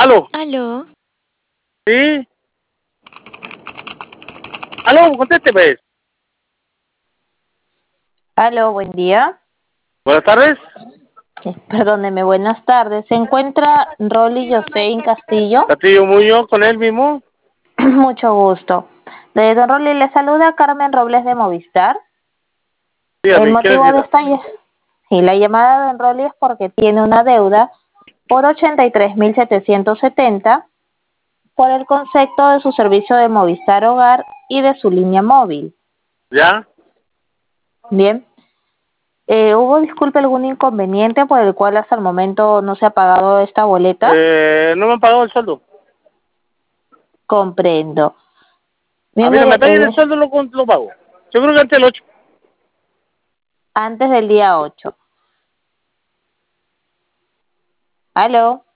Aló. Aló. Sí. Aló, conteste, pues. Aló, buen día. Buenas tardes. Perdóneme, buenas tardes. ¿Se encuentra Rolly Josein Castillo? Castillo Muñoz, con él mismo. Mucho gusto. De don Rolly le saluda Carmen Robles de Movistar. El Dígame, ¿qué motivo de necesita? esta sí, la llamada de don Rolly es porque tiene una deuda por 83.770 por el concepto de su servicio de Movistar Hogar y de su línea móvil. ¿Ya? Bien. ¿Hubo, disculpe, algún inconveniente por el cual hasta el momento no se ha pagado esta boleta? No me han pagado el sueldo. Comprendo. A Bien, mí no me mire, paguen el sueldo, lo pago. Yo creo que antes del 8. antes del día 8. ¿Aló?